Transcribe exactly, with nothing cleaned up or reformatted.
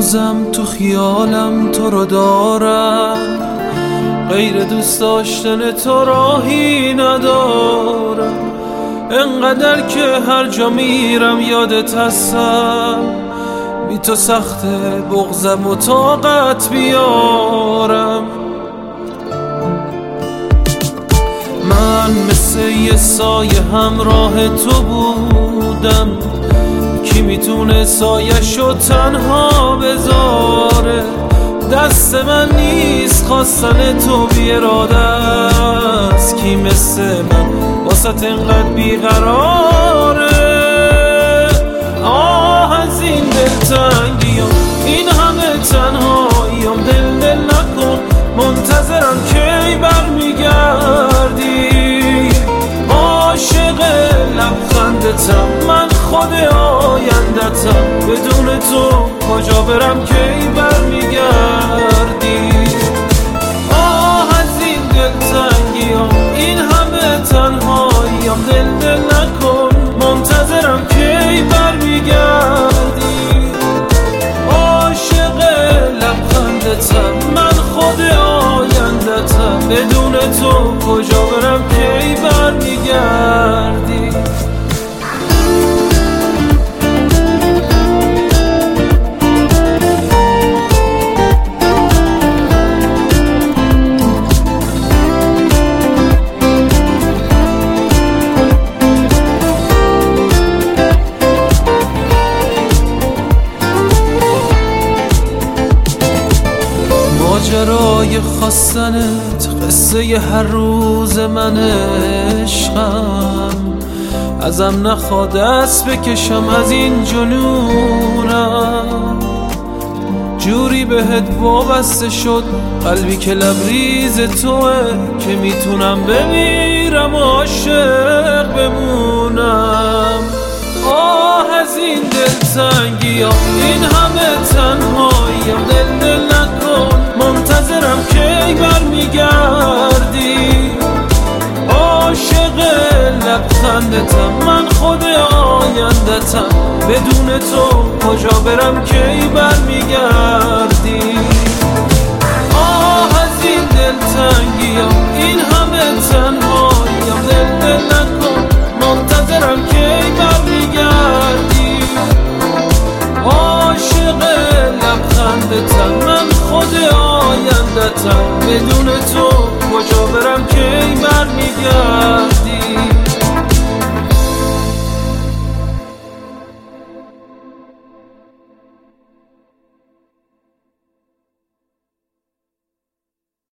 هنوزم تو خیالم تو رو دارم، غیر دوست داشتن تو راهی ندارم. انقدر که هر جا میرم یادت هستم، بی تو سخته بغضم و طاقت بیارم. من مثل یه سایه همراه تو بودم، کی میتونه سایه‌شو تنها بذاره؟ دست من نیست خواستن تو بی اراده است، کی مثل من واسط انقدر بیقراره؟ آه از این دلتنگیام، این همه تنهاییام، دل دل نکن منتظرم کی برمیگردی. عاشق لبخندتم، من خود آیندتم، بدون تو کجا برم کی برمیگردی. آه از این دلتنگیام، این همه تنهاییام، دل دل نکن منتظرم کی برمیگردی. عاشق لبخندتم، من خود آیندتم، بدون تو کجا برم کی برمیگردی. ماجرای خواستنت قصه ی هر روز من عشقم، ازم نخواد دست بکشم از این جنونم. جوری بهت وابسته شد قلبی که لبریز توه، که میتونم بمیرم عاشق بمونم. آه از این دلتنگیام، این همه تنهاییام، دل دل نکن منتظرم کی برمیگردی. عاشق لبخندتم، من خود آیندتم، بدون تو کجا برم کی برمیگردی. آه از این دلتنگیام، این همه تنهاییام، دل دل نکن منتظرم کی برمیگردی. عاشق لبخندتم، من خود آیندتم، بدون تو کجا برم کی برمیگردی.